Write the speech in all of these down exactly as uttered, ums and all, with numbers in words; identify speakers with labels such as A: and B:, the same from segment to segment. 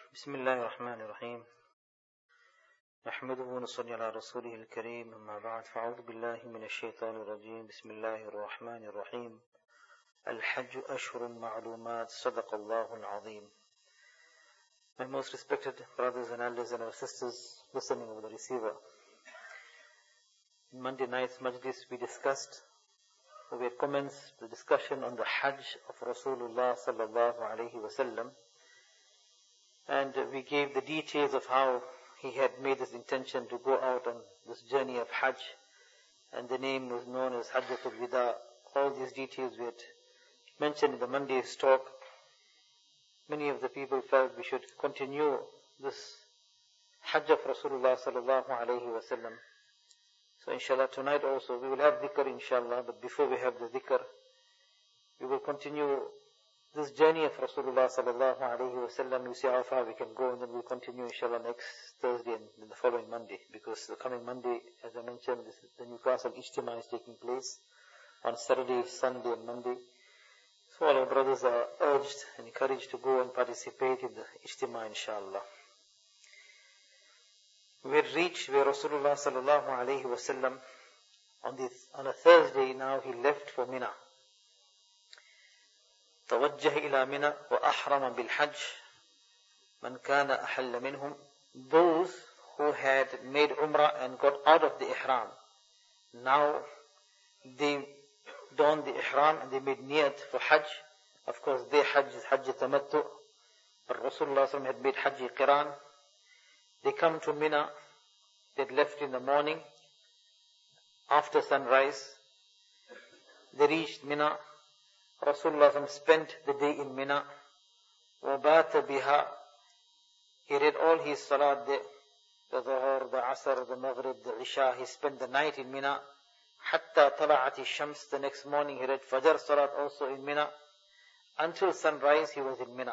A: بسم الله الرحمن الرحيم نحمده ونصلي على رسوله الكريم أما بعد فأعوذ بالله من الشيطان الرجيم بسم الله الرحمن الرحيم الحج أشهر معلومات صدق الله العظيم. My most respected brothers and elders and our sisters listening over the receiver, in Monday night's majlis we discussed, we had commenced the discussion on the Hajj of Rasulullah sallallahu alayhi wasallam, and we gave the details of how he had made this intention to go out on this journey of Hajj, and the name was known as Hajjatul Wida. All these details we had mentioned in the Monday's talk. Many of the people felt we should continue this Hajj of Rasulullah sallallahu alayhi wasallam. So inshallah tonight also we will have dhikr inshallah, but before we have the dhikr, we will continue this journey of Rasulullah sallallahu alayhi wasallam. We see how far we can go, and then we'll continue inshallah next Thursday and the following Monday, because the coming Monday, as I mentioned, this, the Newcastle Ijtima is taking place on Saturday, Sunday and Monday. So all our brothers are urged and encouraged to go and participate in the Ijtima inshallah. We had reached where Rasulullah sallallahu alayhi wasallam on, the, on a Thursday now he left for Mina. توجه إلى منى وأحرم بالحج من كان أحل منهم. Those who had made Umrah and got out of the Ihram, now they donned the Ihram and they made niyat for Hajj. Of course their Hajj is Hajj Tamattu, but Rasulullah sallallahu had made Hajj Qiran. They come to Mina, they had left in the morning after sunrise. They reached Mina. Rasulullah spent the day in Mina. وَبَاتَ بِهَا. He read all his salat there, the Dhuhr, the Asr, the Maghrib, the Isha. He spent the night in Mina. حَتَّى طَلَعَتِ الشَّمْسِ. The next morning he read Fajr salat also in Mina. Until sunrise he was in Mina.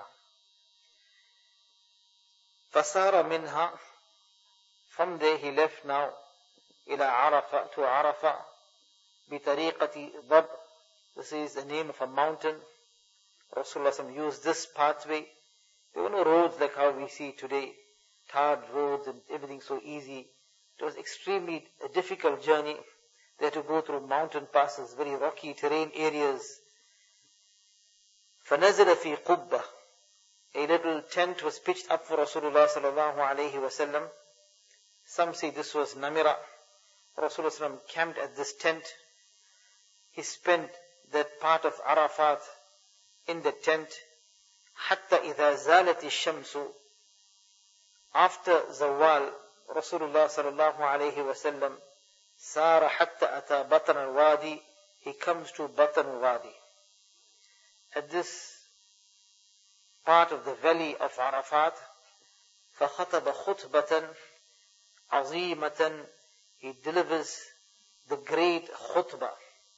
A: فَسَارَ مِنْهَا. From there he left now إِلَى عَرَفَةَ, to Arafah, بِطَرِيقَةِ ضَبْ. This is the name of a mountain. Rasulullah used this pathway. There were no roads like how we see today, tarred roads and everything so easy. It was extremely a difficult journey. They had to go through mountain passes, very rocky terrain areas. فَنَزَلَ فِي قُبَّةٍ. A little tent was pitched up for Rasulullah sallallahu alayhi wasallam. Some say this was Namira. Rasulullah camped at this tent. He spent that part of Arafat in the tent. حَتَّى إِذَا زَالَتِ الشَّمْسُ. After Zawal, Rasulullah sallallahu alayhi wasallam سَارَ حَتَّى أَتَى بَطْنَ الْوَادِي. He comes to Batn al-Wadi. At this part of the valley of Arafat, فَخَطَبَ خُطْبَةً عَظِيمَةً. He delivers the great khutbah.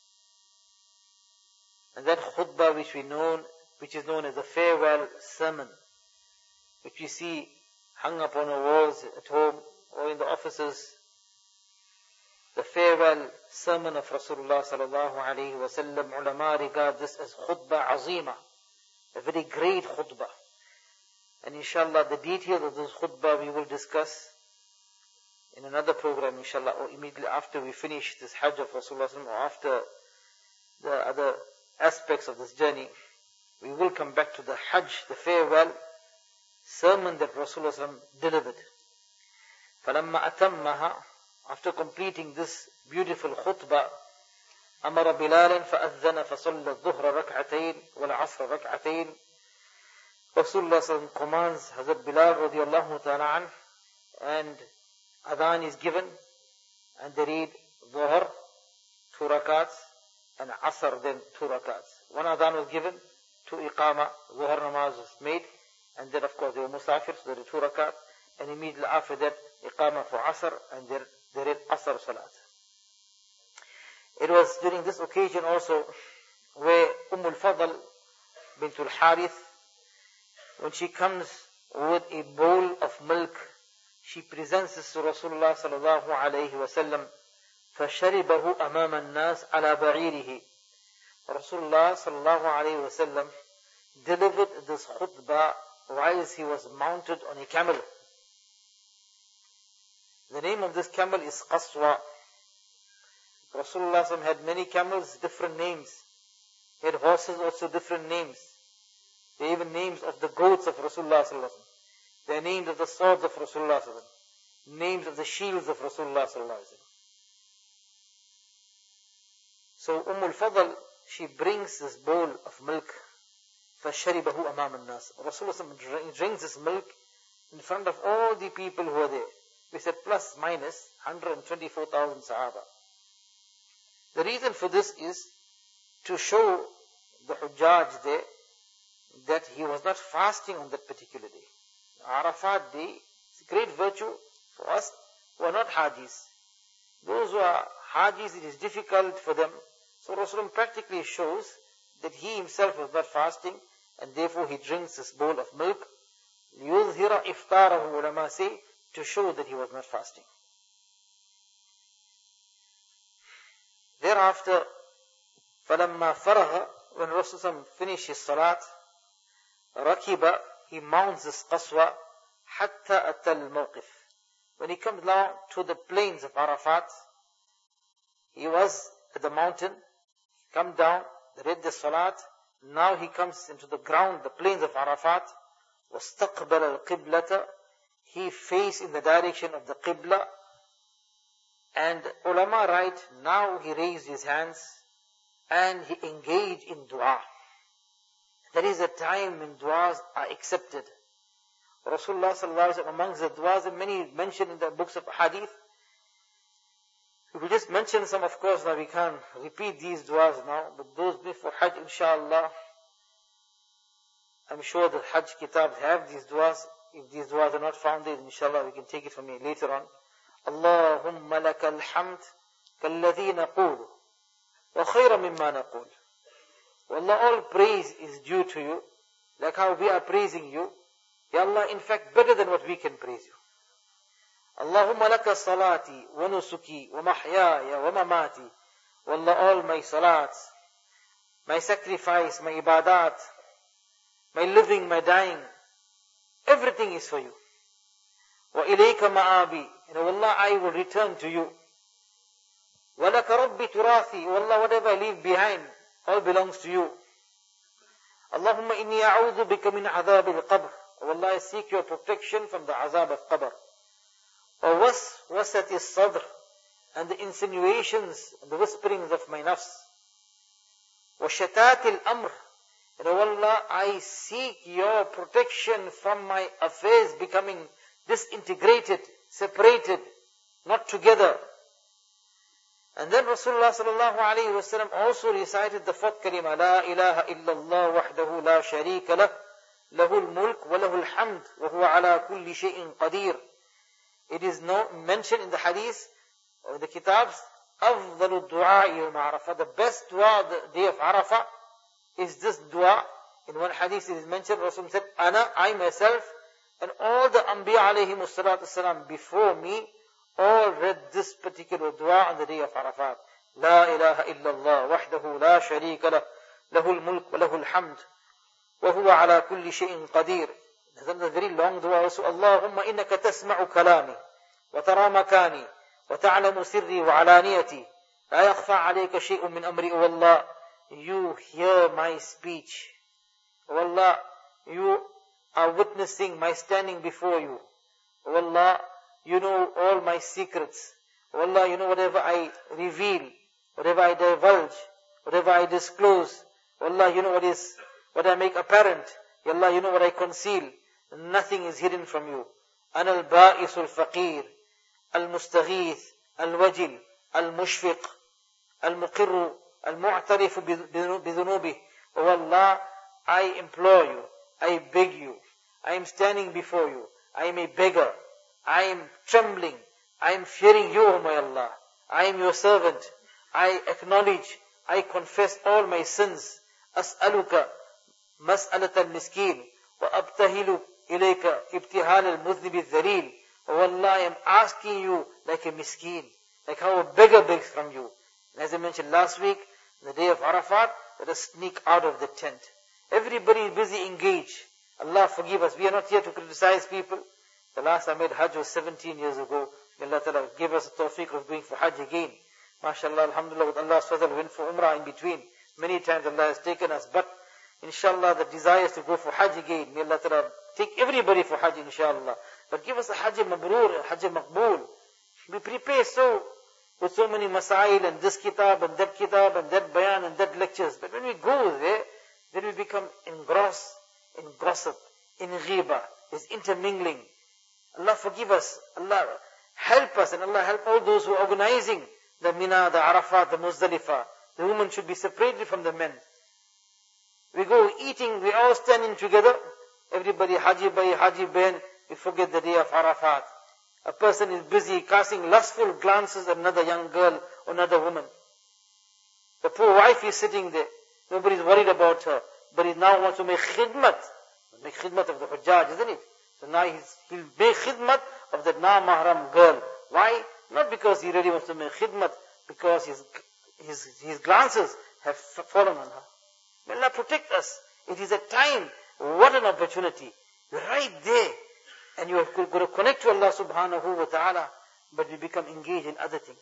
A: And that khutbah which we know, which is known as the farewell sermon, which we see hung up on our walls at home or in the offices, the farewell sermon of Rasulullah sallallahu alayhi wasallam, ulama regard this as khutbah azima, a very great khutbah. And inshallah the details of this khutbah we will discuss in another program inshallah, or immediately after we finish this Hajj of Rasulullah or after the other aspects of this journey. We will come back to the Hajj, the farewell sermon that Rasulullah delivered. فَلَمَّا أَتَمَّهَا. After completing this beautiful khutbah, أَمَرَ بِلَالًا فَأَذَّنَ فَصَلَّ الظُّهْرَ رَكْعَتَيْنِ وَالْعَصْرَ رَكْعَتَيْنِ. Rasulullah commands Hazrat Bilal radiallahu ta'ala an, and adhan is given, and they read Dhuhr, two rakats, and Asr then two rakats. One adhan was given, two iqama, Zuhr namaz was made, and then of course they were musafir, so they did two rakat, and immediately after that iqama for Asr, and they, they read Asr salat. It was during this occasion also where Umm al-Fadl bint al-Harith, when she comes with a bowl of milk, she presents this to Rasulullah sallallahu alayhi wa sallam. فَشَرِبَهُ أَمَامَ النَّاسِ عَلَى بَعِيرِهِ. Rasulullah sallallahu alayhi wa sallam delivered this khutbah whilst he was mounted on a camel. The name of this camel is Qaswa. Rasulullah had many camels, different names. He had horses, also different names. They even names of the goats of Rasulullah. They are names of the swords of Rasulullah. Names of the shields of Rasulullah. So Umm al-Fadl, she brings this bowl of milk. فَشَرِبَهُ أَمَامَ النَّاسِ. Rasulullah drinks this milk in front of all the people who are there. We said plus minus one hundred twenty-four thousand Sahaba. The reason for this is to show the Hujjaj there that he was not fasting on that particular day. Arafat day is a great virtue for us who are not Hajis. Those who are Hajis, it is difficult for them. So Rasulullah practically shows that he himself was not fasting, and therefore he drinks this bowl of milk. لِيُظْهِرَ إِفْطَارَهُ, ulama say, to show that he was not fasting. Thereafter, فَلَمَّا فَرَغَ, when Rasulullah finished his salat, رَكِبَ, he mounts this qaswa, حَتَّى أَتَى الْمَوْقِفِ. When he comes down to the plains of Arafat, he was at the mountain, come down, read the salat, now he comes into the ground, the plains of Arafat, وَاسْتَقْبَلَ الْقِبْلَةَ, he faced in the direction of the Qibla, and ulama write, now he raised his hands, and he engaged in dua. There is a time when duas are accepted. Rasulullah sallallahu alaihi wasallam, amongst the duas, and many mentioned in the books of hadith, we will just mention some, of course, now we can't repeat these duas now, but those before Hajj, inshallah, I'm sure the Hajj kitabs have these duas. If these duas are not found there, inshallah, we can take it from me later on. Allahumma laka alhamd kalladhi naqulu wa khayra mimma naqul. Wallah, all praise is due to you, like how we are praising you. Ya Allah, in fact, better than what we can praise you. Allahumma laka salati wa nusuki wa mahyaya wa mamati. Wallah, all my salats, my sacrifice, my ibadat, my living, my dying, everything is for you. Wa ilayka ma'abi, and wallah, I will return to you. Wa laka rabbi turathi, wallah, whatever I leave behind, all belongs to you. Allahumma inni a'udhu bika min azab al-qabr. Wallah, I seek your protection from the azab of qabr. Wa waswasati as-sadr, and the insinuations and the whisperings of my nafs. Wa shatati al-amr, and wallah, I seek your protection from my affairs becoming disintegrated, separated, not together. And then Rasulullah sallallahu alayhi wa sallam also recited the fourth kalima, La ilaha illallah wahdahu la sharika lah, lahul mulk wa lahul hamd, wa huwa ala kulli shay'in qadir. It is no, mentioned in the hadith, or the kitabs, أفضل الدعاء يوم عرفة. The best dua the day of Arafah is this dua. In one hadith it is mentioned, Rasul said, Ana, I myself, and all the Anbiya alayhimu salatu salam before me, all read this particular dua on the day of Arafat. La ilaha illallah wahdahu la sharika lah, lahul mulk wa lahul hamd, wa huwa ala kulli shay'in qadir. That's a very long dua also. Allahumma innaka tasma'u kalami, wa tara makani, wa ta'lamu sirri wa alaniyati, la yakhfa alayka shay'un min amri. O Allah, you hear my speech. O Allah, you are witnessing my standing before you. O Allah, you know all my secrets. O Allah, you know whatever I reveal, whatever I divulge, whatever I disclose. O Allah, you know what is, what I make apparent. Ya Allah, you know what I conceal. Nothing is hidden from you. Ana al-ba'isul faqir, al-mustaghith, al-wajil, al-mushfiq, al-muqirru, al-mu'tarifu bidhunubih. O Allah, I implore you, I beg you, I am standing before you, I am a beggar, I am trembling, I am fearing you, O my Allah, I am your servant, I acknowledge, I confess all my sins. As'aluka mas'alat al-miskin, wa abtahilu ilayka ibtihal al-mudhnib al-dhalil. O Allah, I am asking you like a miskin, like how a beggar begs from you. And as I mentioned last week, the day of Arafat, let us sneak out of the tent. Everybody is busy engaged. Allah forgive us. We are not here to criticize people. The last I made Hajj was seventeen years ago. May Allah Ta'ala give us the tawfiq of going for Hajj again. MashaAllah, Alhamdulillah, with Allah's fazl, we went for Umrah in between. Many times Allah has taken us, but inshallah the desire is to go for Hajj again. May Allah Ta'ala take everybody for Hajj, inshallah. But give us a Hajj Mabrur, a Hajj Maqbool. We prepare so, with so many masail and this kitab and that kitab and that bayan and that lectures. But when we go there, then we become engrossed in gossip, in ghiba, is intermingling. Allah forgive us, Allah help us, and Allah help all those who are organizing the Mina, the Arafat, the Muzdalifah. The women should be separated from the men. We go eating, we all standing together. Everybody Haji Bhai, Haji Ben, we forget the day of Arafat. A person is busy casting lustful glances at another young girl or another woman. The poor wife is sitting there. Nobody is worried about her. But he now wants to make khidmat. Make khidmat of the Hujjaj, isn't it? So now he's, he'll make khidmat of that na-mahram girl. Why? Not because he really wants to make khidmat, because his, his, his glances have fallen on her. May Allah protect us. It is a time, what an opportunity. You're right there. And you are going to connect to Allah subhanahu wa ta'ala, but you become engaged in other things.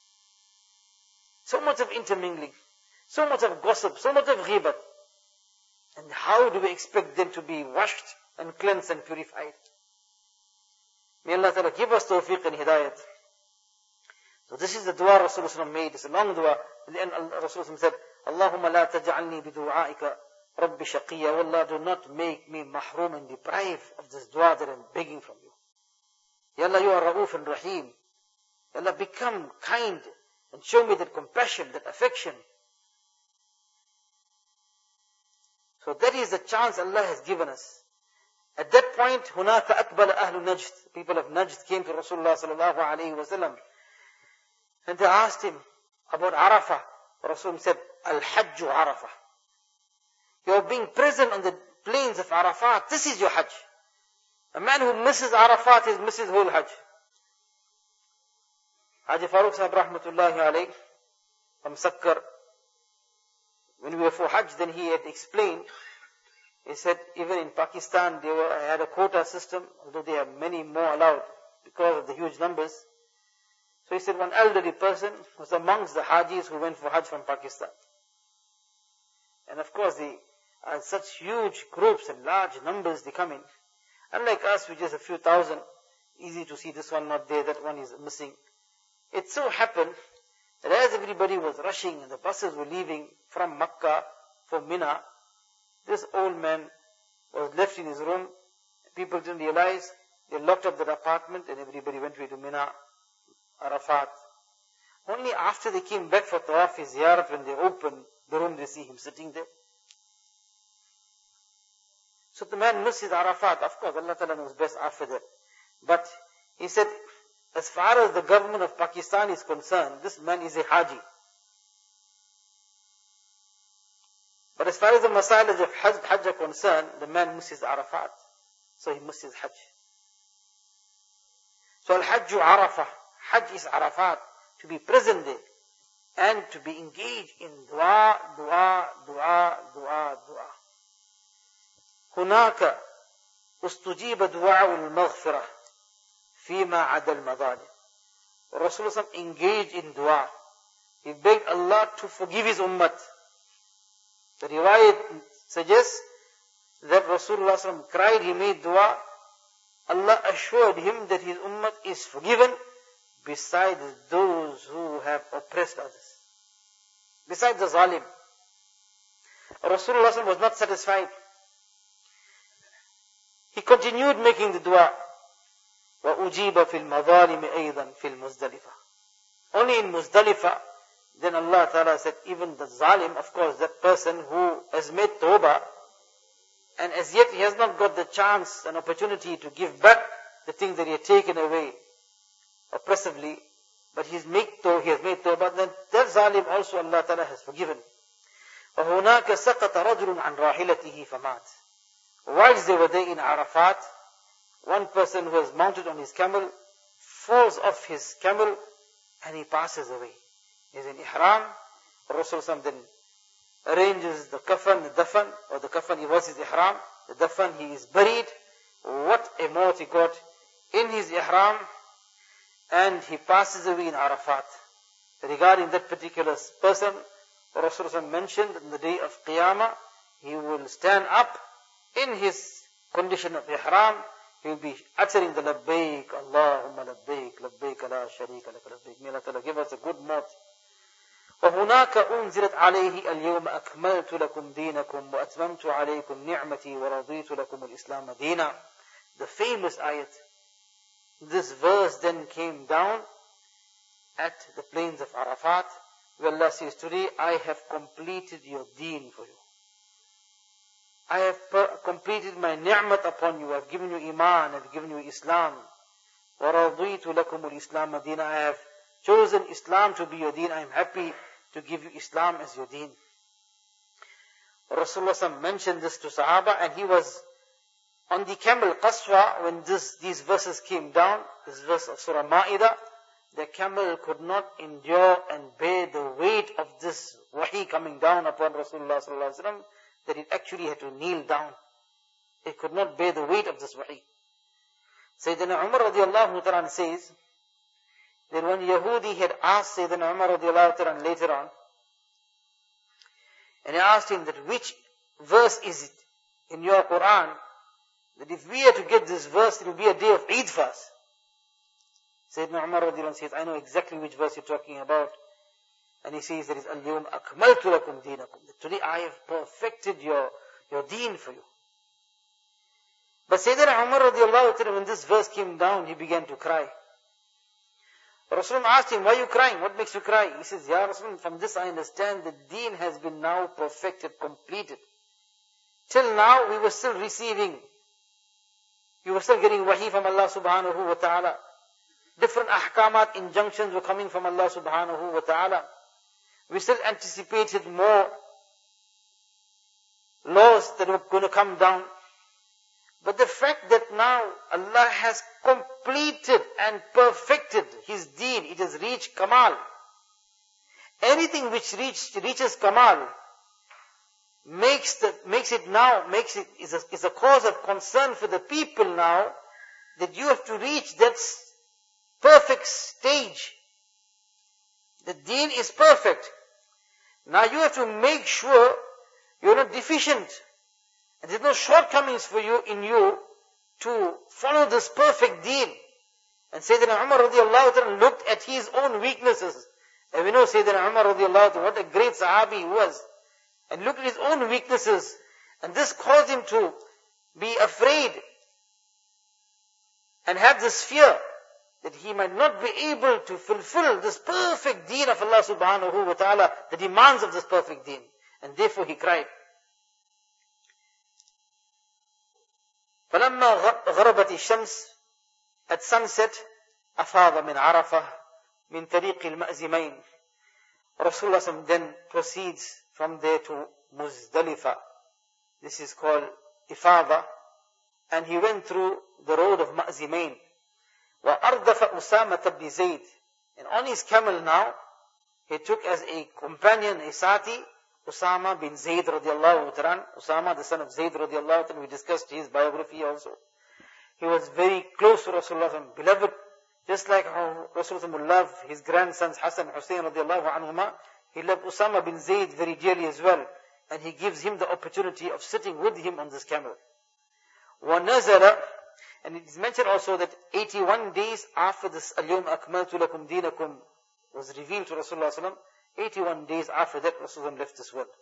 A: So much of intermingling, so much of gossip, so much of ghibat. And how do we expect them to be washed and cleansed and purified? May Allah Ta'ala give us tawfiq and hidayat. So this is the dua Rasulullah made. It's a long dua. In the end, Rasulullah said, Allahumma la taj'alni bidu'aika Rabbi shaqiyya. Oh Allah, do not make me mahrum and deprived of this dua that I'm begging from you. Ya Allah, you are Ra'uf and Rahim. Ya Allah, become kind and show me that compassion, that affection. So that is the chance Allah has given us. At that point, هُنَاكَ أَقْبَلَ أَهْلُ نَجْد. People of Najd came to Rasulullah sallallahu alayhi wa sallam. And they asked him about Arafah. Rasul said, Al-Hajju Arafah. You are being present on the plains of Arafat. This is your Hajj. A man who misses Arafat is misses whole Hajj. Haji Farooq Sahib rahmatullahi alayh from Sakkar, when we were for Hajj, then he had explained, he said even in Pakistan they were, had a quota system, although they have many more allowed because of the huge numbers. So he said one elderly person was amongst the Hajis who went for Hajj from Pakistan. And of course they are such huge groups and large numbers they come in. Unlike us, which is a few thousand, easy to see this one not there, that one is missing. It so happened that as everybody was rushing and the buses were leaving from Makkah for Mina, this old man was left in his room. People didn't realize. They locked up their apartment and everybody went away to Mina, Arafat. Only after they came back for Tawaf his Ziyarat, when they opened the room, they see him sitting there. So the man missed his Arafat. Of course, Allah Ta'ala knows best after that. But he said, as far as the government of Pakistan is concerned, this man is a Haji. But as far as the masailahs of Hajj, Hajj are concerned, the man misses Arafat. So he misses Hajj. So Al-Hajju Arafah. Hajj is Arafat. To be present there. And to be engaged in dua, dua, dua, dua, dua. هناك استجيب دعاء المغفرة فيما عدا المظالم. Rasulullah engaged in dua. He begged Allah to forgive his ummah. The riwayat suggests that Rasulullah cried, he made dua. Allah assured him that his ummah is forgiven, besides those who have oppressed others. Besides the zalim. Rasulullah was not satisfied. He continued making the dua. وَأُجِيبَ فِي الْمَظَالِمِ أَيْضًا فِي الْمُزْدَلِفَةِ. Only in Muzdalifah, then Allah Ta'ala said, even the zalim, of course, that person who has made tawbah, and as yet he has not got the chance and opportunity to give back the things that he had taken away oppressively, but he's made tawbah, he has made tawbah, then that zalim also Allah Ta'ala has forgiven. وَهُنَاكَ سَقَطَ رَجُلٌ عَنْ رَاحِلَتِهِ فَمَاتٍ. Whilst they were there in Arafat, one person who was mounted on his camel falls off his camel and he passes away. He's in Ihram. Rasulullah then arranges the kafan, the dafan, or the kafan, he was his Ihram,
B: the dafan, he is buried. What a maut he got in his ihram, and he passes away in Arafat. Regarding that particular person, Rasulullah mentioned in the day of Qiyamah, he will stand up in his condition of ihram. He will be uttering the labbaik, Allahumma labbaik, labbaik la sharika lak labbaik. May Allah Ta'ala give us a good maut. وهناك أنزلت عليه اليوم أكملت لكم دينكم وأتممت عليكم نعمتي ورضيت لكم الإسلام دينا. The famous ayat. This verse then came down at the plains of Arafat, where Allah says, today I have completed your deen for you. I have per- completed my ni'mat upon you. I have given you iman, I have given you Islam. وَرَضِيتُ لَكُمُ الْإِسْلَامَ دِينَ. I have chosen Islam to be your deen. I am happy to give you Islam as your deen. Rasulullah mentioned this to Sahaba, and he was on the camel Qaswa when this, these verses came down, this verse of Surah Ma'idah. The camel could not endure and bear the weight of this wahi coming down upon Rasulullah sallallahu alaihi wasallam, that it actually had to kneel down. It could not bear the weight of this wahi. Sayyidina Umar radiallahu ta'ala says that when Yahudi had asked Sayyidina Umar radiallahu ta'ala later on, and he asked him that which verse is it in your Quran, that if we are to get this verse, it will be a day of Eid for us. Sayyidina Umar radiallahu anhu says, I know exactly which verse you're talking about. And he says, there is Al-Yawm Akmaltu Lakum Deenakum. Today I have perfected your, your deen for you. But Sayyidina Umar radiallahu anhu, when this verse came down, he began to cry. Rasulullah asked him, why are you crying? What makes you cry? He says, Ya Rasulullah, from this I understand that deen has been now perfected, completed. Till now we were still receiving. We were still getting wahi from Allah subhanahu wa ta'ala. Different ahkamat, injunctions were coming from Allah subhanahu wa ta'ala. We still anticipated more laws that were going to come down. But the fact that now Allah has completed and perfected His deen, it has reached Kamal. Anything which reach, reaches Kamal makes the, makes it now, makes it, is a, is a cause of concern for the people now, that you have to reach that perfect stage. The deen is perfect. Now you have to make sure you're not deficient. And there's no shortcomings for you in you to follow this perfect deen. And Sayyidina Umar radiallahu ta'ala looked at his own weaknesses. And we know Sayyidina Umar radiallahu ta'ala, what a great Sahabi he was. And looked at his own weaknesses. And this caused him to be afraid and have this fear that he might not be able to fulfill this perfect deen of Allah subhanahu wa ta'ala, the demands of this perfect deen. And therefore he cried. فَلَمَّا غَرَبَتِ الشَّمْسِ, at sunset, أَفَاضَ مِنْ عَرَفَةٍ مِنْ طَرِيقِ الْمَأْزِمَيْنِ. Rasulullah then proceeds from there to Muzdalifah. This is called Ifada. And he went through the road of Ma'zimain. وَأَرْدَفَ أُسَامَةَ بْنِ زَيْدٍ. And on his camel now, he took as a companion, a sati, Usama bin Zayd radiallahu ta'ala. Usama, the son of Zayd radiallahu ta'ala. We discussed his biography also. He was very close to Rasulullah, beloved, just like how Rasulullah would love his grandsons Hassan and Hussein radiallahu anhuma. He loved Usama bin Zayd very dearly as well. And he gives him the opportunity of sitting with him on this camel. وَنَزَلَ. And it is mentioned also that eighty-one days after this Al-Yawm Akmaltu Lakum Deenakum was revealed to Rasulullah sallallahu alaihi wasallam, eighty-one days after that Rasulullah left this world.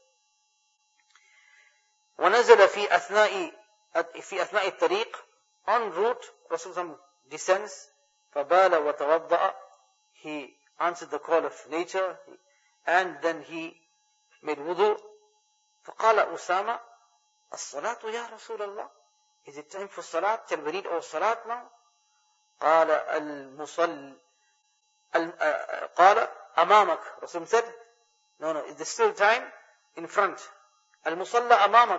B: وَنَزَلَ فِي أَثْنَاءِ فِي أَثْنَاءِ الطَّرِيقِ. En route, Rasulullah descends. فَبَالَ وَتَوَضَّأَ. He answered the call of nature, and then he made wudu. فَقَالَ أُسَامَ الصَّلَاةُ يَا رَسُولَ اللَّهِ. Is it time for salat? Shall we read our salat now? قال المصل قال أمامك. Rasul said, no, no, it's still time in front. المصلى أمامك.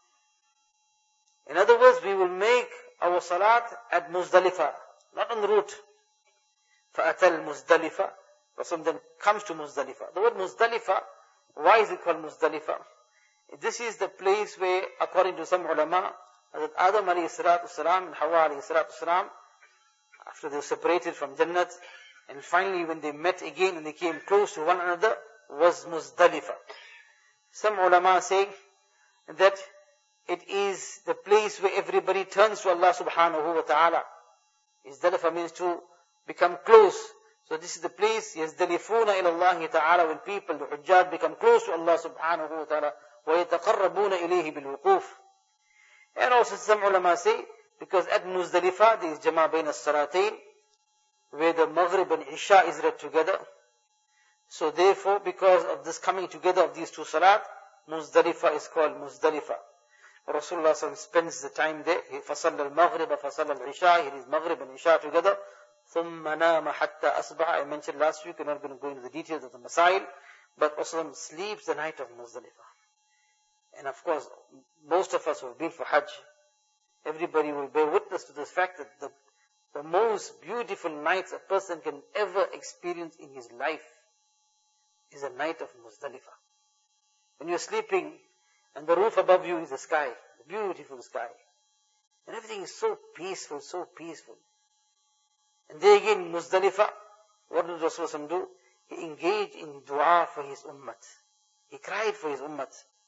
B: In other words, we will make our salat at Muzdalifah, not on the route. فأتى المزدلفة. Rasul then comes to Muzdalifah. The word Muzdalifah, why is it called Muzdalifah? This is the place where, according to some ulama, Hazrat Adam alayhi salatu salam and Hawa alayhi salatu salam, after they were separated from Jannat, and finally when they met again and they came close to one another, was Muzdalifah. Some ulama say that it is the place where everybody turns to Allah subhanahu wa ta'ala. Muzdalifah means to become close. So this is the place, يَزْدَلِفُونَ إِلَى اللَّهِ ta'ala, when people, the Hujjaj, become close to Allah subhanahu wa ta'ala, وَيَتَقَرَّبُونَ إِلَيْهِ بِالْوُقُوفِ. And also some ulama say, because at Muzdalifah there is Jama Bain as-Salatayn, where the Maghrib and Isha is read together. So therefore, because of this coming together of these two Salat, Muzdalifah is called Muzdalifah. Rasulullah spends the time there. He فَصَلَّ الْمَغْرِبَ فَصَلَّ الْعِشَاءِ He is Maghrib and Isha together. ثُمَّ نَامَ حَتَّى أَصْبَحَ I mentioned last week, we're not going to go into the details of the Masail, but Rasulullah sleeps the night of Muzdalifah. And of course, most of us who have been for Hajj, everybody will bear witness to this fact that the, the most beautiful nights a person can ever experience in his life is a night of Muzdalifah. When you're sleeping and the roof above you is the sky, the beautiful sky, and everything is so peaceful, so peaceful. And there again, Muzdalifah, what did Rasulullah do? He engaged in dua for his ummat. He cried for his ummat.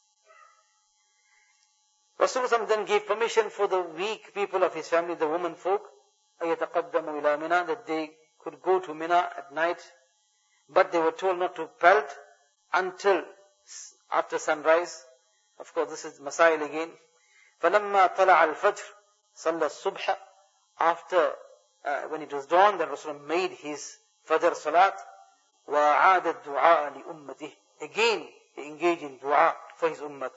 B: Rasulullah then gave permission for the weak people of his family, the women folk, أَيَتَقَدَّمُوا إِلَى مِنَا, that they could go to Mina at night, but they were told not to pelt until after sunrise. Of course, this is Masail again. فَلَمَّا طَلَعَ الْفَجْرِ صَلَّى الصُّبْحَ After, uh, when it was dawn, then Rasulullah made his Fajr Salat, وَعَادَ الدُّعَاءَ لِأُمَّتِهِ Again, he engaged in dua for his ummat.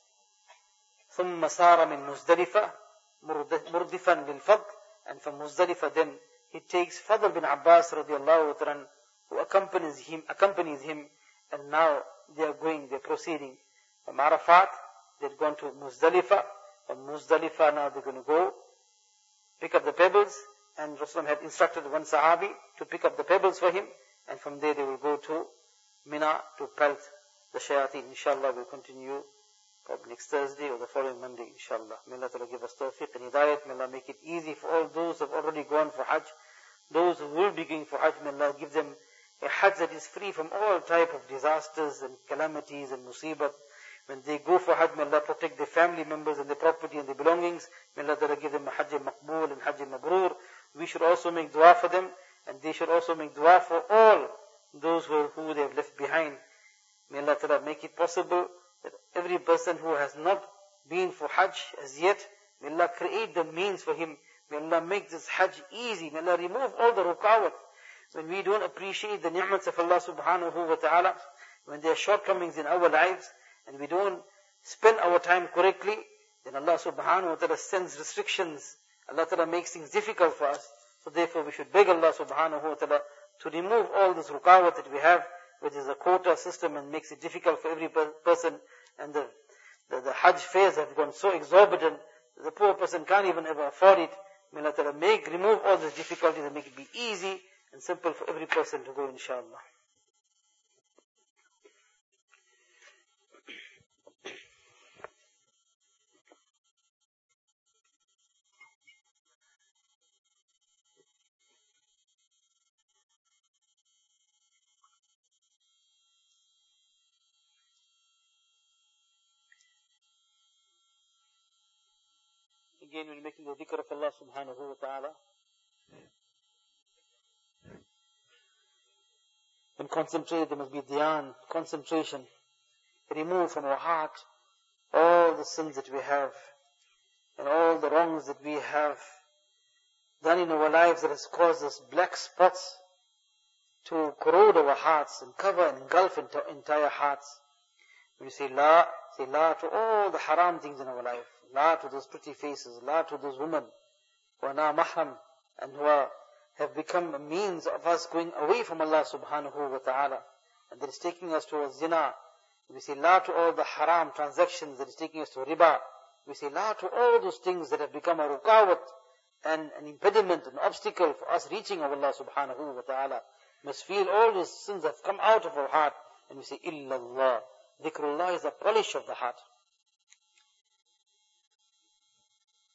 B: ثُمَّ سَارَ مِن مُزْدَلِفَةٍ مُرْدِفًا لِلْفَضْلِ And from Muzdalifah then, he takes Fadl bin Abbas radiallahu ta'ala, who accompanies him, accompanies him, and now they are going, they are proceeding from Arafat, they've gone to Muzdalifah, from Muzdalifah now they're going to go, pick up the pebbles, and Rasulullah had instructed one Sahabi to pick up the pebbles for him, and from there they will go to Mina to pelt the shayateen. Inshallah we'll continue probably next Thursday or the following Monday, inshallah. May Allah Ta'ala give us tawfiq and hidayat. May Allah make it easy for all those who have already gone for Hajj. Those who will be going for Hajj, may Allah give them a Hajj that is free from all type of disasters and calamities and musibat. When they go for Hajj, may Allah protect their family members and their property and their belongings. May Allah Ta'ala give them a Hajj maqbool and Hajj mabrur. We should also make dua for them, and they should also make dua for all those who, who they have left behind. May Allah Ta'ala make it possible that every person who has not been for Hajj as yet, may Allah create the means for him. May Allah make this Hajj easy. May Allah remove all the rukawat. When we don't appreciate the ni'mats of Allah subhanahu wa ta'ala, when there are shortcomings in our lives, and we don't spend our time correctly, then Allah subhanahu wa ta'ala sends restrictions. Allah ta'ala makes things difficult for us. So therefore we should beg Allah subhanahu wa ta'ala to remove all this rukawat that we have, which is a quota system and makes it difficult for every per- person. And the, the, the Hajj fares have gone so exorbitant, the poor person can't even ever afford it. May Allah Ta'ala make, remove all these difficulties and make it be easy and simple for every person to go, inshallah. Again, we're making the dhikr of Allah subhanahu wa ta'ala. When concentrated, there must be dhyan, concentration. Remove from our heart all the sins that we have and all the wrongs that we have done in our lives that has caused us black spots to corrode our hearts and cover and engulf into entire hearts. When you say la, say la to all the haram things in our life. La to those pretty faces, la to those women who are now mahram and who are, have become a means of us going away from Allah subhanahu wa ta'ala, and that is taking us towards zina. We say la to all the haram transactions that is taking us to riba. We say la to all those things that have become a rukawat and an impediment, an obstacle for us reaching of Allah subhanahu wa ta'ala. We must feel all these sins have come out of our heart, and we say illallah. Dhikrullah is the polish of the heart.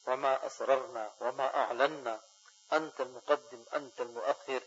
A: وما أسررنا وما أعلنا أنت المقدم أنت المؤخر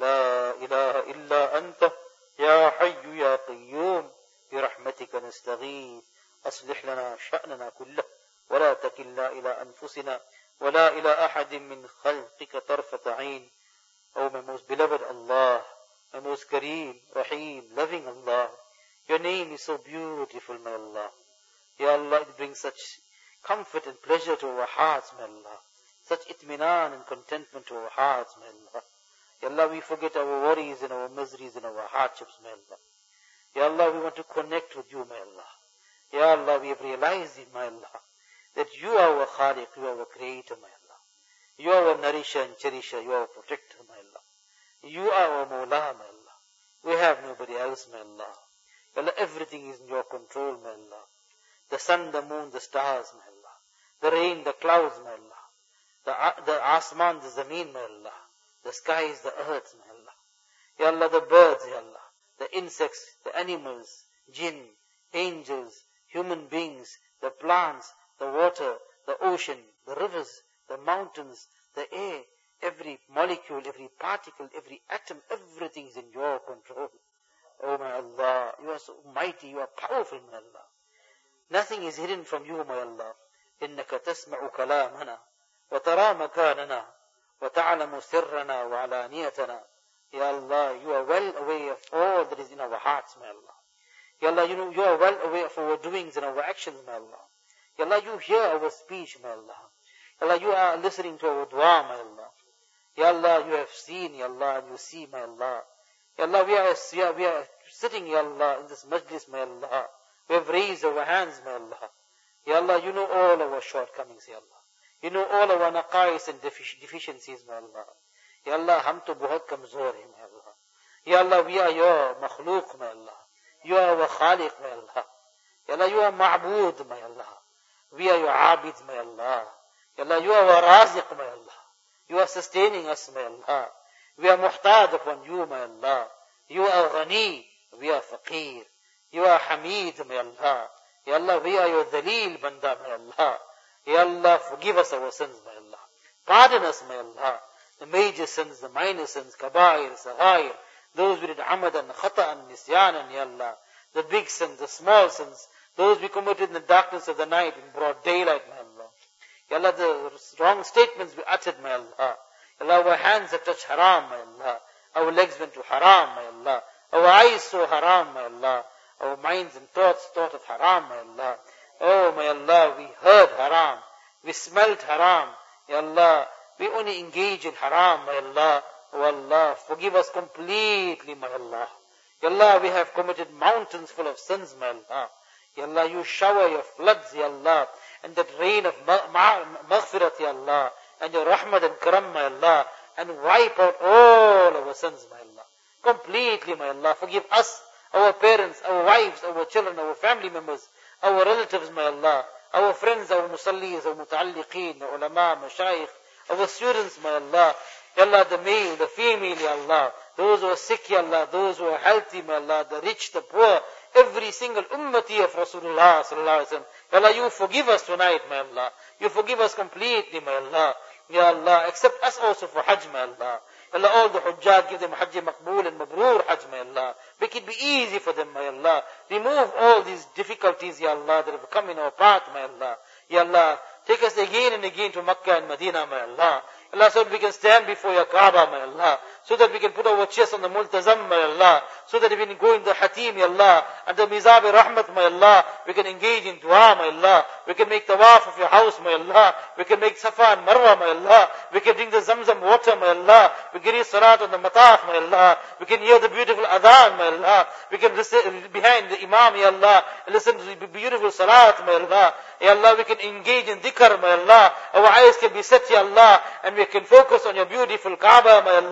A: لا إله إلا أنت يا حي يا قيوم برحمتك نستغيث أصلح لنا شأننا كله ولا تكلنا إلى أنفسنا ولا إلى أحد من خلقك طرفة عين. Oh my most beloved Allah, my most Kareem, Rahim, loving Allah, your name is so beautiful, my Allah. Ya Allah, it brings such comfort and pleasure to our hearts, my Allah. Such itminan and contentment to our hearts, my Allah. Ya Allah, we forget our worries and our miseries and our hardships, my Allah. Ya Allah, we want to connect with you, my Allah. Ya Allah, we have realized it, my Allah, that you are our Khaliq, you are our Creator, my Allah. You are our nourisher and cherisher, you are our protector, my Allah. You are our Mawla, my Allah. We have nobody else, my Allah. Ya Allah, everything is in your control, my Allah. The sun, the moon, the stars, my Allah. The rain, the clouds, my Allah. The, the asman, the zameen, my Allah. The skies, the earth, my Allah. Ya Allah, the birds, Ya Allah. The insects, the animals, jinn, angels, human beings, the plants, the water, the ocean, the rivers, the mountains, the air, every molecule, every particle, every atom, everything is in your control. Oh my Allah, you are so mighty, you are powerful, my Allah. Nothing is hidden from you, my Allah. إنك تسمع كلامنا وترى مكاننا وتعلم سرنا وعلانيتنا. Ya Allah, you are well aware of all that is in our hearts, my Allah. Ya Allah, you know, you are well aware of our doings and our actions, my Allah. Ya Allah, you hear our speech, my Allah. Ya Allah, you are listening to our dua, my Allah. Ya Allah, you have seen, Ya Allah, and you see, my Allah. Ya Allah, we are, we are, we are sitting, Ya Allah, in this majlis, my Allah. We have raised our hands, my Allah. Ya Allah, you know all our shortcomings, Ya Allah. You know all our naqais and defic- deficiencies, my Allah. Ya Allah, hum to bahut kamzor hai, my Allah. Ya Allah, we are your makhluq, my Allah. You are our khaliq, my Allah. Ya Allah, you are ma'bood, my Allah. We are your abid, my Allah. Ya Allah, you are our raziq, my Allah. You are sustaining us, my Allah. We are muhtaj upon you, my Allah. You are ghani, we are faqir. You are hamid, my Allah. Ya Allah, we are your dhaleel banda, my Allah. Ya Allah, forgive us our sins, my Allah. Pardon us, my Allah. The major sins, the minor sins, kabair, saghair, those we did amadan, khata'an, nisyanan, Ya Allah. The big sins, the small sins, those we committed in the darkness of the night in broad daylight, my Allah. Ya Allah, the wrong statements we uttered, my Allah. Ya Allah, our hands have touched haram, my Allah. Our legs went to haram, my Allah. Our eyes saw haram, my Allah. Our minds and thoughts thought of haram, my Allah. Oh, my Allah, we heard haram. We smelled haram. Ya Allah, we only engage in haram, my Allah. Oh Allah, forgive us completely, my Allah. Ya Allah, we have committed mountains full of sins, my Allah. Ya Allah, you shower your floods, Ya Allah, and that rain of maghfirat, Ya Allah, and your rahmat and karam, my Allah, and wipe out all our sins, my Allah. Completely, my Allah. Forgive us, our parents, our wives, our children, our family members, our relatives, my Allah, our friends, our musallis, our muta'alliqeen, our ulama, mashayikh, our students, my Allah. Ya Allah, the male, the female, Ya Allah, those who are sick, Ya Allah, those who are healthy, my Allah, the rich, the poor, every single ummati of Rasulullah sallallahu alaihi wasallam. Ya Allah, you forgive us tonight, my Allah. You forgive us completely, my Allah. Ya Allah, accept us also for Hajj, my Allah. Ya Allah, all the Hujjat, give them Hajj Maqbool and Mabroor Hajj, my Allah. Make it be easy for them, my Allah. Remove all these difficulties, Ya Allah, that have come in our path, my Allah. Ya Allah, take us again and again to Makkah and Medina, my Allah. Allah, so that we can stand before your Kaaba, my Allah. So that we can put our chest on the Multazam, my Allah. So that we can go in the Hatim, ya Allah. And the Mizab Rahmat, my Allah. We can engage in dua, my Allah. We can make tawaf of your house, my Allah. We can make Safa and Marwa, my Allah. We can drink the Zamzam water, my Allah. We can read Salat on the Mataf, my Allah. We can hear the beautiful Adhan, my Allah. We can listen behind the Imam, ya Allah. Listen to the beautiful Salat, my Allah. Ya Allah, we can engage in dhikr, my Allah. Our eyes can be set, ya Allah. And we can focus on your beautiful Kaaba, my Allah.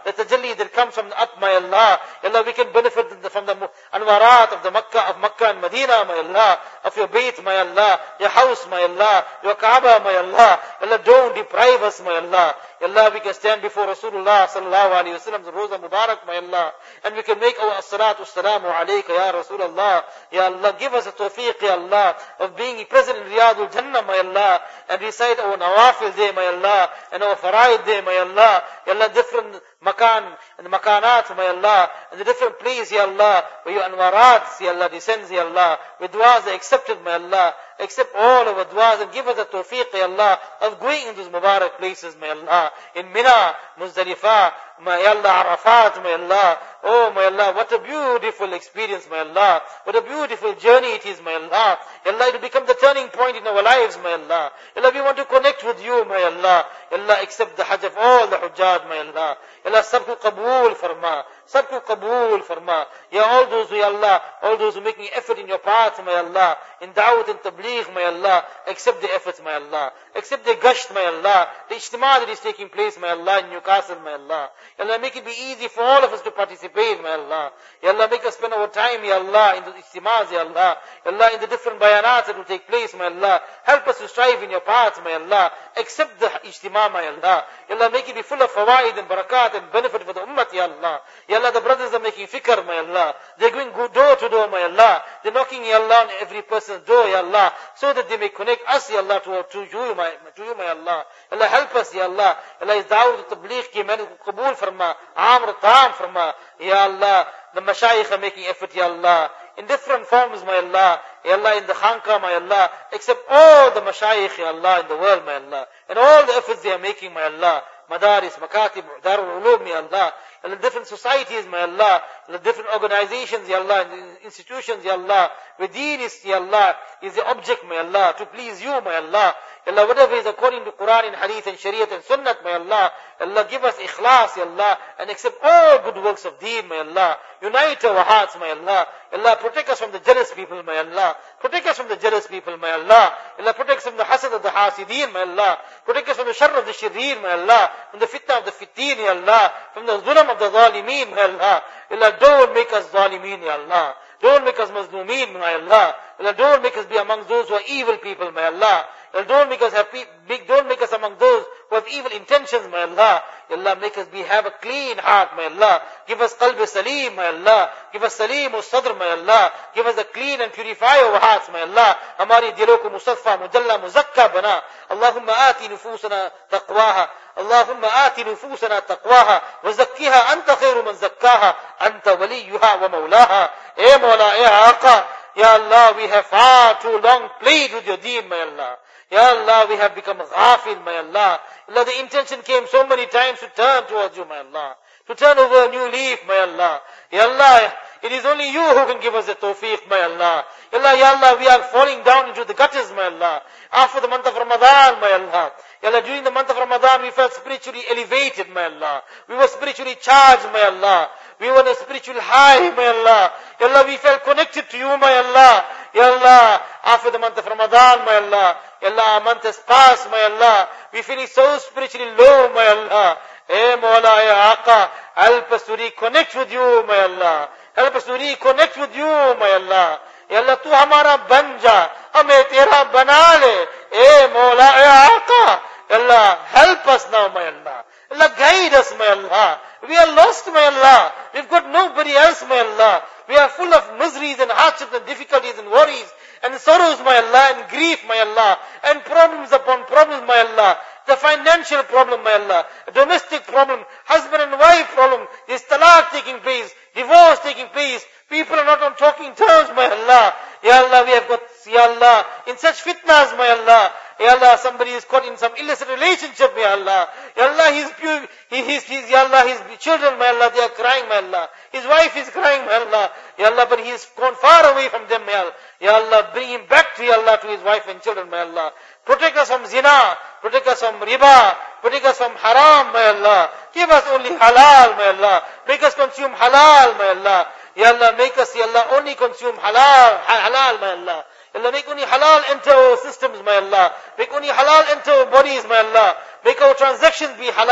B: the tajalli that comes from up, my Allah. Ya Allah, we can benefit from the anwarat of the Makkah, of Makkah and Medina, my Allah, of your Bayt, my Allah, your house, my Allah, your Kaaba, my Allah. Ya Allah, don't deprive us, my Allah. Ya Allah, we can stand before Rasulullah sallallahu alayhi wa sallam's Roza Mubarak, my Allah, and we can make our as-salatu as-salamu alayka, ya Rasulullah. Ya Allah, give us a tawfiq, ya Allah, of being present in Riyadul Jannah, my Allah, and recite our nawafil day, my Allah, and our faraid day, my Allah. Ya Allah, different makan and makanat, my Allah, and the different places, ya Allah, where your anwarat, ya Allah, descends, ya Allah, with du'as are accepted, my Allah. Accept all our du'as and give us the tawfiq, ya Allah, of going in those Mubarak places, my Allah. In Mina, Muzdalifah, my Allah, Arafat, my Allah. Oh, my Allah, what a beautiful experience, my Allah. What a beautiful journey it is, my Allah. Ya Allah, it will become the turning point in our lives, my Allah. Ya Allah, we want to connect with you, my Allah. Ya Allah, accept the hajj of all the hujjaj, my Allah. Ya Allah, sabko qabool farma. Sabko qabool farma. Ya all those who, Ya Allah, all those who are making effort in your path, my Allah, in da'wat and tabligh, my Allah, accept the efforts, my Allah. Accept the gasht, my Allah. The ijtima that is taking place, my Allah, in Newcastle, my Allah. Ya Allah, make it be easy for all of us to participate, my Allah. Ya Allah, make us spend our time, Ya Allah, in the ijtimas, Ya Allah. Ya Allah, in the different bayanats that will take place, my Allah. Help us to strive in your path, my Allah. Accept the ijtima, my Allah. Ya Allah, make it be full of fawaid and barakat and benefit for the ummah, Ya Allah. Ya Allah, the brothers are making fikr, my Allah. They're going door to door, my Allah. They're knocking, Ya Allah, on every person's door, Ya Allah, so that they may connect us, Ya Allah, to, to you, my, to you, my Allah. Ya Allah, help us, Ya Allah. Ya Allah, is da'wat tabligh ki maine qabool farma, amr taam farma. Ya Allah, the mashayikh are making effort, Ya Allah, in different forms, my Allah. Ya Allah, in the khanqa, my Allah, accept all the mashayikh, Ya Allah, in the world, my Allah, and all the efforts they are making, my Allah. Madaris, Makatib, Darul Ulum, Ya Allah, and the different societies, my Allah, and the different organizations, Ya Allah, and the institutions, Ya Allah, where deen is, Ya Allah, is the object, my Allah, to please you, my Allah. Ya Allah, whatever is according to Quran and Hadith and Shariat and Sunnat, my Allah. Ya Allah, give us ikhlas, Ya Allah, and accept all good works of deen, my Allah. Unite our hearts, my Allah. Ya Allah, protect us from the jealous people, my Allah. Protect us from the jealous people, my Allah. Ya Allah, protect us from the hasad of the hasideen, my Allah. Protect us from the sharr of the shireen, my Allah. From the fitna of the fiteen, Ya Allah. From the zulm of the zalimeen, my Allah. Ya Allah, don't make us zalimeen, Ya Allah. Don't make us mazlumeen, my Allah. Ya Allah, don't make us be among those who are evil people, my Allah. Ya Allah, don't make us have pe- don't make us among those who have evil intentions, my Allah. Ya Allah, make us be have a clean heart, my Allah. Give us qalb salim, my Allah. Give us salim sadr, my Allah. Give us a clean and purify our hearts, my Allah. Hamari dilon ko musaffa, mujalla, muzakka bana. Allahumma aati nufusana taqwaha. اللهم آت نفوسنا تقواها وزكها أنت خير من زكاها أنت وليها ومولاها. Eh Mawla, eh Aqa, Ya Allah, we have far too long played with your deen, my Allah. Ya Allah, we have become ghafil, my Allah. Allah, the intention came so many times to turn towards you, my Allah. To turn over a new leaf, my Allah. Ya Allah, it is only you who can give us the tawfiq, my Allah. Ya Allah, Ya Allah, we are falling down into the gutters, my Allah. After the month of Ramadan, my Allah. Ya Allah, during the month of Ramadan, we felt spiritually elevated, my Allah. We were spiritually charged, my Allah. We were on a spiritual high, my Allah. Ya Allah, we felt connected to you, my Allah. Ya Allah, after the month of Ramadan, my Allah. Ya Allah, a month has passed, my Allah. We're feeling so spiritually low, my Allah. Eh Mawla, eh Aqa, help us to reconnect with you, my Allah. Help us to reconnect with you, my Allah. Ya Allah, tu hamara ban ja, hame tera bana le. Eh Mawla, eh Aqa. Ya Allah, help us now, my Allah. Allah, guide us, my Allah. We are lost, my Allah. We've got nobody else, my Allah. We are full of miseries and hardships and difficulties and worries and sorrows, my Allah, and grief, my Allah, and problems upon problems, my Allah. The financial problem, my Allah, a domestic problem, husband and wife problem, there's talaq taking place, divorce taking place, people are not on talking terms, my Allah. Ya Allah, we have got, Ya Allah, in such fitnas, my Allah. Ya Allah, somebody is caught in some illicit relationship, my Allah. Ya Allah, his, he, his, his, Ya Allah, his children, my Allah, they are crying, my Allah. His wife is crying, my Allah. Ya Allah, but he is gone far away from them, my Allah. Ya Allah, bring him back to Ya Allah, to his wife and children, my Allah. Protect us from zina, protect us from riba, protect us from haram, my Allah. Give us only halal, my Allah. Make us consume halal, my Allah. Ya Allah, make us, Ya Allah, only consume halal, halal, my Allah. Ya Allah, make only halal enter our systems, my Allah. Make only halal enter our bodies, my Allah. Make our transactions be halal.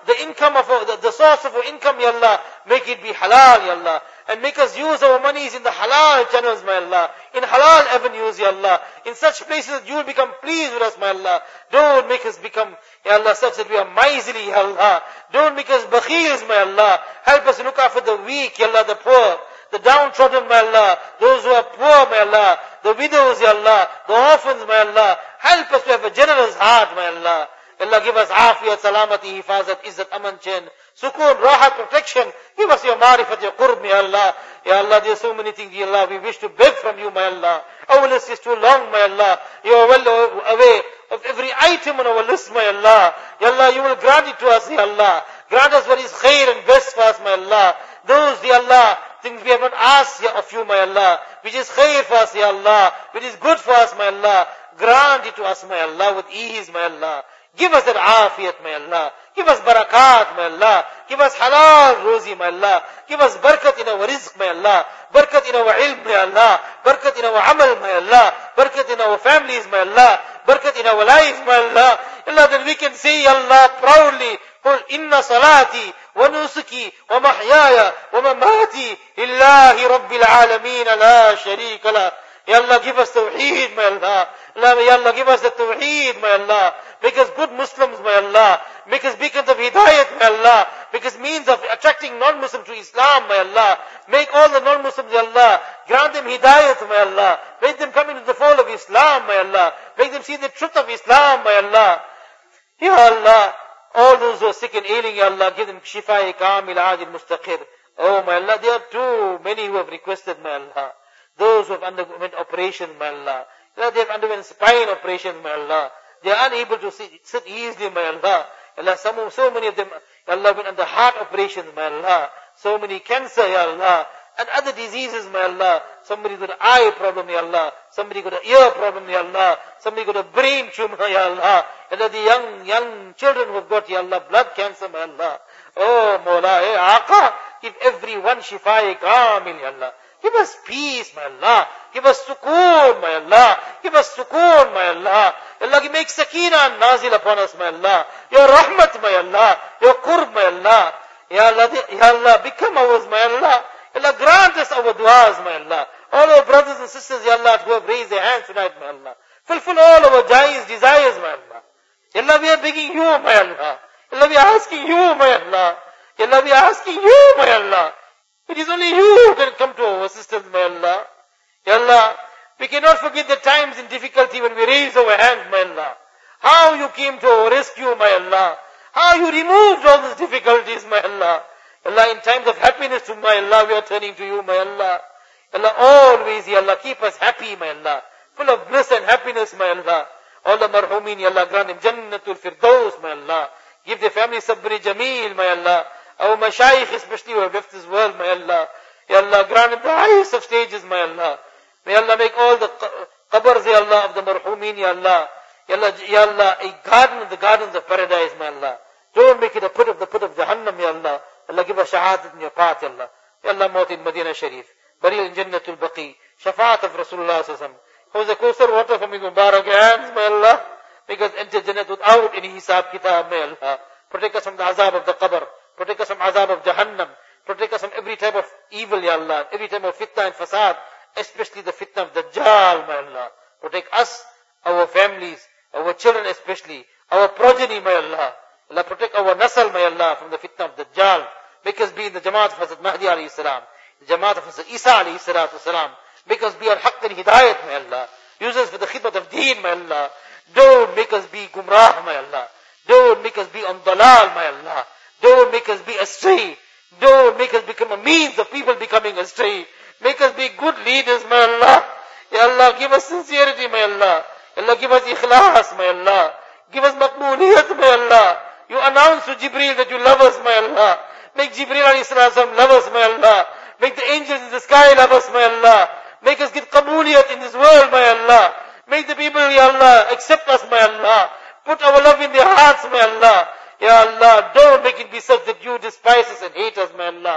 B: the income of our, the, the source of our income, Ya Allah, make it be halal, Ya Allah. And make us use our monies in the halal channels, my Allah. In halal avenues, Ya Allah. In such places that you will become pleased with us, my Allah. Don't make us become, Ya Allah, such that we are miserly, Ya Allah. Don't make us bakheels, my Allah. Help us look after the weak, Ya Allah, the poor, the downtrodden, my Allah. Those who are poor, my Allah. The widows, Ya Allah. The orphans, my Allah. Help us to have a generous heart, my Allah. Allah, give us afiyat, salamati, hifazat, izzat, aman, chain, sukoon, rahat, protection. Give us your marifat, your qurb, Ya Allah. Ya Allah, there are so many things, Ya Allah, we wish to beg from you, my Allah. Our list is too long, my Allah. You are well away of every item on our list, my Allah. Ya Allah, you will grant it to us, Ya Allah. Grant us what is khair and best for us, my Allah. Those, Ya Allah, things we have not asked of you, my Allah, which is khair for us, Ya Allah, which is good for us, my Allah. Grant it to us, my Allah, with ease, my Allah. Give us that afiyat, my Allah. Give us barakat, my Allah. Give us halal rozi, my Allah. Give us barakat in our rizq, my Allah. Barakat in our ilm, my Allah. Barakat in our amal, my Allah. Barakat in our families, my Allah. Barakat in our lives, my Allah. Allah, then we can say, Allah, proudly, قل إن صلاتي ونسكي ومحياي ومماتي لله رب العالمين لا شريك له. Ya Allah, give us tawheed, my Allah. Ya Allah, give us the tawheed, my Allah. Make us good Muslims, my Allah. Make us beacons of hidayat, my Allah. Make us means of attracting non-Muslims to Islam, my Allah. Make all the non-Muslims, my Allah. Grant them hidayat, my Allah. Make them come into the fold of Islam, my Allah. Make them see the truth of Islam, my Allah. Ya Allah, all those who are sick and ailing, Ya Allah, give them shifa-i kamil ajil mustaqir. Oh, my Allah, there are too many who have requested, my Allah. Those who have undergone operation, my Allah. They have undergone spine operation, my Allah. They are unable to sit, sit easily, my Allah. Allah, some, so many of them, Allah, went under heart operations, my Allah. So many cancer, Ya Allah. And other diseases, my Allah. Somebody got an eye problem, Ya Allah. Somebody got an ear problem, Ya Allah. Somebody got a brain tumor, Ya Allah. And the young, young children who have got, Ya Allah, blood cancer, my Allah. Oh, Mawla, eh, Aqa, give everyone shifa-i kamil, Ya Allah. Give us peace, my Allah. Give us sukoon, my Allah. Give us sukoon, my Allah. Allah, make sakina nazil upon us, my Allah. Your rahmat, my Allah. Your qurb, my Allah. Ya Allah, Ya Allah, become ours, my Allah. Allah, grant us our du'as, my Allah. All our brothers and sisters, Ya Allah, who have raised their hands tonight, my Allah. Fulfill all our desires, desires, my Allah. Ya Allah, we are begging you, my Allah. Ya Allah, we are asking you, my Allah. Ya Allah, we are asking you, my Allah. It is only you who can come to our assistance, my Allah. Ya Allah, we cannot forget the times in difficulty when we raise our hands, my Allah. How you came to our rescue, my Allah. How you removed all these difficulties, my Allah. Allah, in times of happiness, to my Allah, we are turning to you, my Allah. Allah, always, Ya Allah, keep us happy, my Allah. Full of bliss and happiness, my Allah. All the marhumin, Ya Allah, grant them Jannatul Firdaus, my Allah. Give their family sabri jameel, my Allah. Our mashayikh, especially who have left this world, my Allah. Ya Allah, grant them the highest of stages, my Allah. May Allah make all the qabrs, Ya Allah, of the marhumin, Ya Allah. Ya Allah, Ya Allah, a garden of the gardens of paradise, my Allah. Don't make it a pit of the pit of Jahannam, Ya Allah. Allah, give us shahadat in your path, Ya Allah. Ya Allah, maut in Medina Sharif. Burial in Jannatul Baqi. Shafaat of Rasulullah sallallahu alaihi wasallam. How's the Kawthar water from his Mubarak hands, my Allah. Make us enter Jannat without any hisab kitab, my Allah. Protect us from the azab of the qabr. Protect us from azab of Jahannam. Protect us from every type of evil, Ya Allah. Every type of fitna and fasad. Especially the fitna of Dajjal, my Allah. Protect us, our families, our children especially, our progeny, my Allah. Allah, protect our nasal, my Allah, from the fitna of Dajjal. Make us be in the Jamaat of Hazrat Mahdi alayhi salam. The Jamaat of Hazrat Isa alayhi salatu salam. Make us be al-haqq and hidayat, my Allah. Use us for the khidmat of deen, my Allah. Don't make us be gumrah, my Allah. Don't make us be on dalal, my Allah. Don't make us be astray. Don't make us become a means of people becoming astray. Make us be good leaders, my Allah. Ya Allah, give us sincerity, my Allah. Ya Allah, give us ikhlas, my Allah. Give us maqbooliyat, my Allah. You announce to Jibreel that you love us, my Allah. Make Jibreel alayhi salam love us, my Allah. Make the angels in the sky love us, my Allah. Make us get qabooliyat in this world, my Allah. Make the people, Ya Allah, accept us, my Allah. Put our love in their hearts, my Allah. Ya Allah, don't make it be such that you despise us and hate us, my Allah.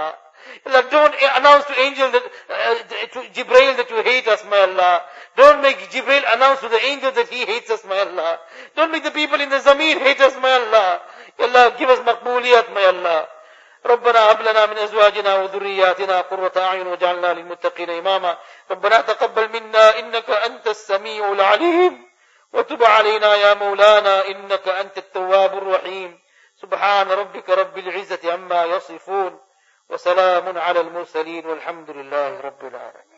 B: Allah, don't announce to angel that, uh, to Jibreel that you hate us, my Allah. Don't make Jibreel announce to the angel that he hates us, my Allah. Don't make the people in the Zameen hate us, my Allah. Ya Allah, give us maqbooliyat, my Allah. ربنا هب لنا من أزواجنا وذرياتنا قرة أعين واجعلنا للمتقين إماما ربنا تقبل منا إنك أنت السميع العليم وتب علينا يا مولانا إنك أنت التواب الرحيم سبحان ربك رب العزة عما يصفون وسلام على المرسلين والحمد لله رب العالمين.